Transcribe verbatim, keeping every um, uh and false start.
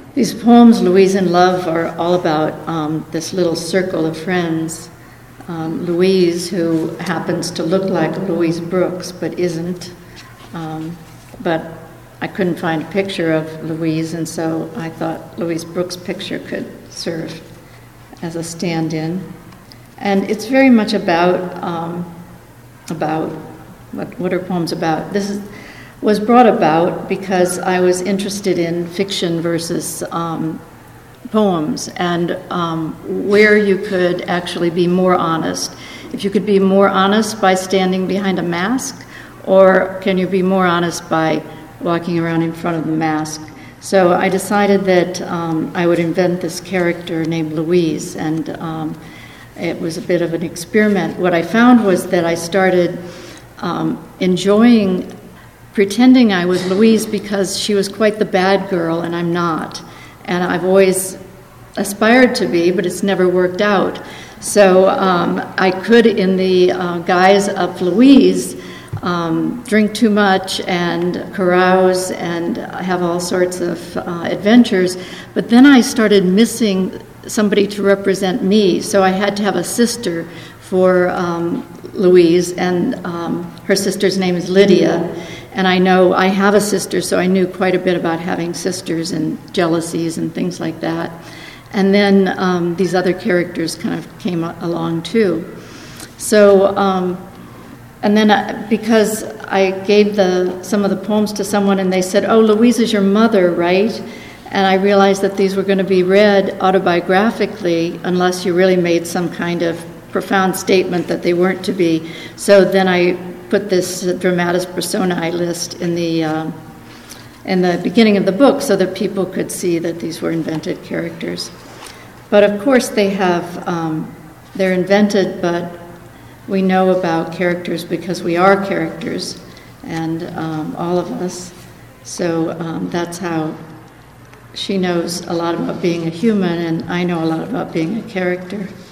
These poems, Louise in Love, are all about um, this little circle of friends. Um, Louise, who happens to look like Louise Brooks, but isn't. Um, but I couldn't find a picture of Louise, and so I thought Louise Brooks' picture could serve as a stand-in. And it's very much about, um, about what, what are poems about? This is, was brought about because I was interested in fiction versus um, poems, and um, where you could actually be more honest. If you could be more honest by standing behind a mask, or can you be more honest by walking around in front of the mask? So I decided that um, I would invent this character named Louise, and um, it was a bit of an experiment. What I found was that I started um, enjoying pretending I was Louise because she was quite the bad girl and I'm not. And I've always aspired to be, but it's never worked out. So um, I could, in the uh, guise of Louise, um, drink too much and carouse and have all sorts of uh, adventures. But then I started missing somebody to represent me, so I had to have a sister for um, Louise, and um, her sister's name is Lydia. And I know I have a sister, so I knew quite a bit about having sisters and jealousies and things like that. And then um, these other characters kind of came along too. So, um, and then I, because I gave the some of the poems to someone and they said, "Oh, Louise is your mother, right?" And I realized that these were going to be read autobiographically unless you really made some kind of profound statement that they weren't to be. So then I put this dramatis personae list in the uh, in the beginning of the book so that people could see that these were invented characters. But of course they have, um, they're invented, but we know about characters because we are characters, and um, all of us. So um, that's how she knows a lot about being a human, and I know a lot about being a character.